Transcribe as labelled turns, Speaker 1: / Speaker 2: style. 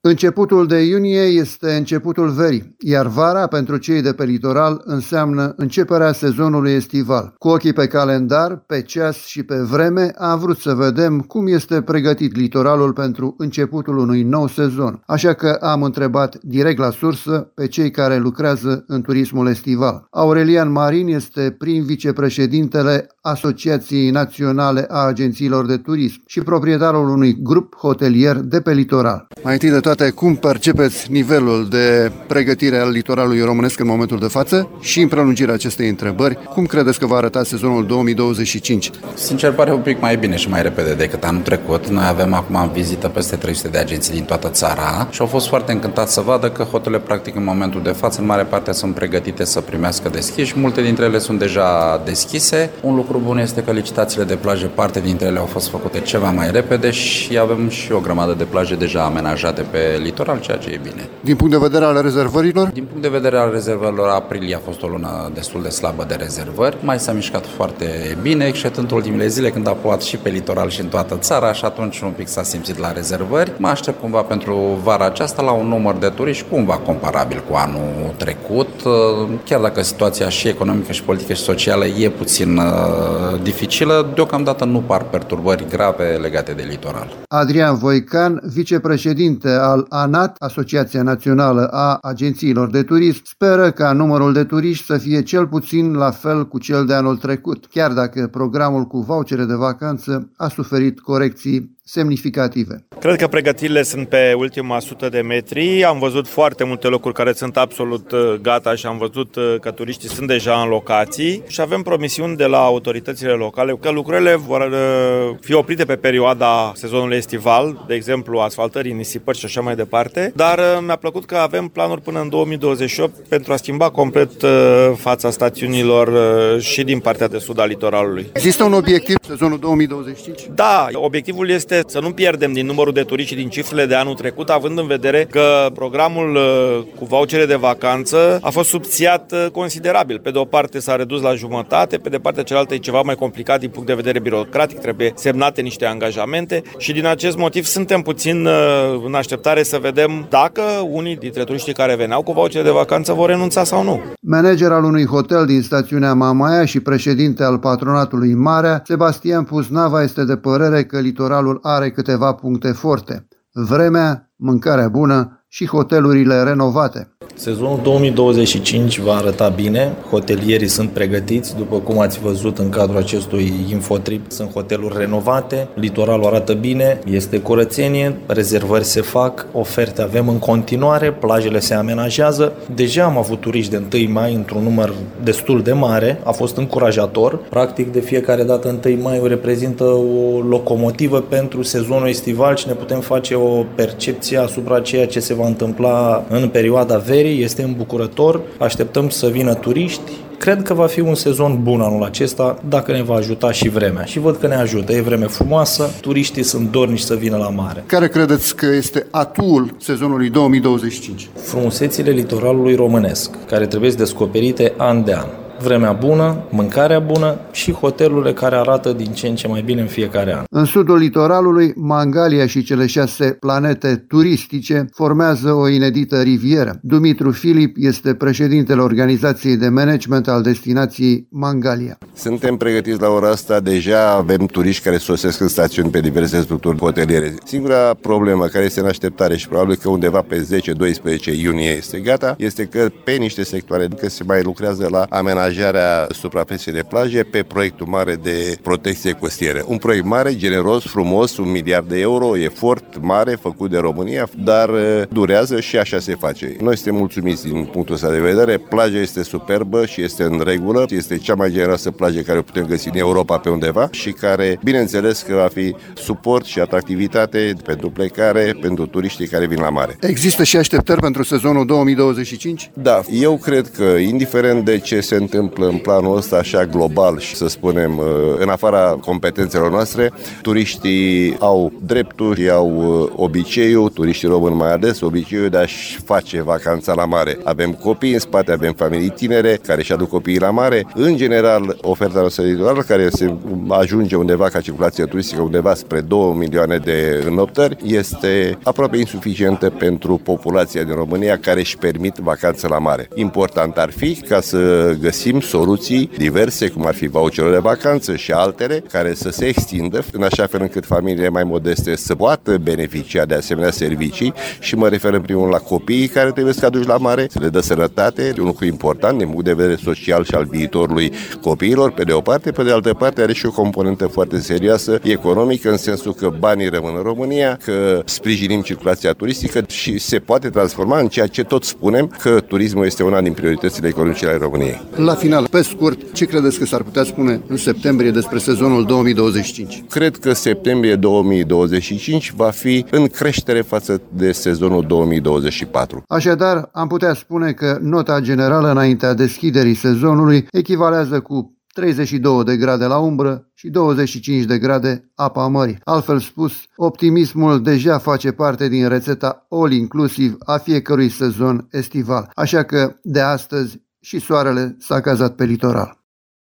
Speaker 1: Începutul de iunie este începutul verii, iar vara pentru cei de pe litoral înseamnă începerea sezonului estival. Cu ochii pe calendar, pe ceas și pe vreme, am vrut să vedem cum este pregătit litoralul pentru începutul unui nou sezon. Așa că am întrebat direct la sursă pe cei care lucrează în turismul estival. Aurelian Marin este prim vicepreședintele Asociației Naționale a Agențiilor de Turism și proprietarul unui grup hotelier de pe litoral. Mai întâi de toate, cum percepeți nivelul de pregătire al litoralului românesc în momentul de față și în prelungirea acestei întrebări, cum credeți că va arăta sezonul 2025?
Speaker 2: Sincer, pare un pic mai bine și mai repede decât anul trecut. Noi avem acum în vizită peste 300 de agenții din toată țara și au fost foarte încântați să vadă că hotelele, practic, în momentul de față, în mare parte sunt pregătite să primească deschiși. Multe dintre ele sunt deja deschise. Un lucru bun este că licitațiile de plaje, parte dintre ele au fost făcute ceva mai repede și avem și o grămadă de plaje deja amenajate pe litoral, ceea ce e bine.
Speaker 1: Din punct de vedere al rezervărilor?
Speaker 2: Din punct de vedere al rezervărilor, aprilie a fost o lună destul de slabă de rezervări. Mai s-a mișcat foarte bine, exceptând ultimele zile când a plouat și pe litoral și în toată țara și atunci un pic s-a simțit la rezervări. Mă aștept cumva pentru vara aceasta la un număr de turiști cumva comparabil cu anul trecut, chiar dacă situația și economică și politică și socială e puțin dificilă, deocamdată nu par perturbări grave legate de litoral.
Speaker 1: Adrian Voican, vicepreședinte al ANAT, Asociația Națională a Agențiilor de Turism, speră ca numărul de turiști să fie cel puțin la fel cu cel de anul trecut, chiar dacă programul cu vouchere de vacanță a suferit corecții semnificative.
Speaker 3: Cred că pregătirile sunt pe ultima 100 de metri. Am văzut foarte multe locuri care sunt absolut gata și am văzut că turiștii sunt deja în locații și avem promisiuni de la autoritățile locale că lucrurile vor fi oprite pe perioada sezonului estival, de exemplu asfaltării, nisipări și așa mai departe, dar mi-a plăcut că avem planuri până în 2028 pentru a schimba complet fața stațiunilor și din partea de sud a litoralului.
Speaker 1: Există un obiectiv sezonul 2025?
Speaker 3: Da, obiectivul este să nu pierdem din numărul de turiști și din cifrele de anul trecut, având în vedere că programul cu vouchere de vacanță a fost subțiat considerabil. Pe de o parte s-a redus la jumătate, pe de partea cealaltă e ceva mai complicat din punct de vedere birocratic, trebuie semnate niște angajamente și din acest motiv suntem puțin în așteptare să vedem dacă unii dintre turiștii care veneau cu vouchere de vacanță vor renunța sau nu.
Speaker 1: Manager al unui hotel din stațiunea Mamaia și președinte al patronatului Marea, Sebastian Puznava, este de părere că litoralul are câteva puncte forte: vremea, mâncarea bună și hotelurile renovate.
Speaker 4: Sezonul 2025 va arăta bine, hotelierii sunt pregătiți, după cum ați văzut în cadrul acestui infotrip, sunt hoteluri renovate, litoralul arată bine, este curățenie, rezervări se fac, oferte avem în continuare, plajele se amenajează. Deja am avut turiști de 1 mai într-un număr destul de mare, a fost încurajator. Practic de fiecare dată 1 mai reprezintă o locomotivă pentru sezonul estival și ne putem face o percepție asupra ceea ce se va întâmpla în perioada verii. Este îmbucurător, așteptăm să vină turiști. Cred că va fi un sezon bun anul acesta, dacă ne va ajuta și vremea. Și văd că ne ajută, e vreme frumoasă, turiștii sunt dornici să vină la mare.
Speaker 1: Care credeți că este atul sezonului 2025?
Speaker 4: Frumusețile litoralului românesc, care trebuie descoperite an de an. Vremea bună, mâncarea bună și hotelurile care arată din ce în ce mai bine în fiecare an.
Speaker 1: În sudul litoralului, Mangalia și cele 6 planete turistice formează o inedită rivieră. Dumitru Filip este președintele organizației de management al destinației Mangalia.
Speaker 5: Suntem pregătiți la ora asta, deja avem turiști care sosesc în stațiuni pe diverse structuri hoteliere. Singura problemă care este în așteptare și probabil că undeva pe 10-12 iunie este gata, este că pe niște sectoare că se mai lucrează la amenajarea suprafeței de plaje pe proiectul mare de protecție costieră. Un proiect mare, generos, frumos, 1 miliard de euro, efort mare făcut de România, dar durează și așa se face. Noi suntem mulțumiți din punctul ăsta de vedere. Plaja este superbă și este în regulă. Este cea mai generoasă plajă care o putem găsi în Europa pe undeva și care, bineînțeles, că va fi suport și atractivitate pentru plecare, pentru turiștii care vin la mare.
Speaker 1: Există și așteptări pentru sezonul 2025?
Speaker 5: Da, eu cred că, indiferent de ce se întâmplă întâmplă în planul ăsta așa global și să spunem în afara competențelor noastre, turiștii au drepturi, au obiceiul, turiștii români mai ales, obiceiul de a-și face vacanța la mare. Avem copii în spate, avem familii tinere care își aduc copiii la mare. În general, oferta noastră litorală, care se ajunge undeva ca circulație turistică, undeva spre 2 milioane de înnoptări, este aproape insuficientă pentru populația din România care își permit vacanță la mare. Important ar fi ca să găsim soluții diverse, cum ar fi voucherul de vacanță și altele, care să se extindă în așa fel încât familiile mai modeste să poată beneficia de asemenea servicii și mă refer în primul rând la copiii care trebuie să aduci la mare, să le dă sănătate, e un lucru important din punct de vedere social și al viitorului copiilor, pe de o parte, pe de altă parte are și o componentă foarte serioasă economică, în sensul că banii rămân în România, că sprijinim circulația turistică și se poate transforma în ceea ce tot spunem, că turismul este una din prioritățile economice ale României.
Speaker 1: La final, pe scurt, ce credeți că s-ar putea spune în septembrie despre sezonul 2025?
Speaker 5: Cred că septembrie 2025 va fi în creștere față de sezonul 2024.
Speaker 1: Așadar, am putea spune că nota generală înaintea deschiderii sezonului echivalează cu 32 de grade la umbră și 25 de grade apa mării. Altfel spus, optimismul deja face parte din rețeta all-inclusiv a fiecărui sezon estival. Așa că, de astăzi, și soarele s-a cazat pe litoral.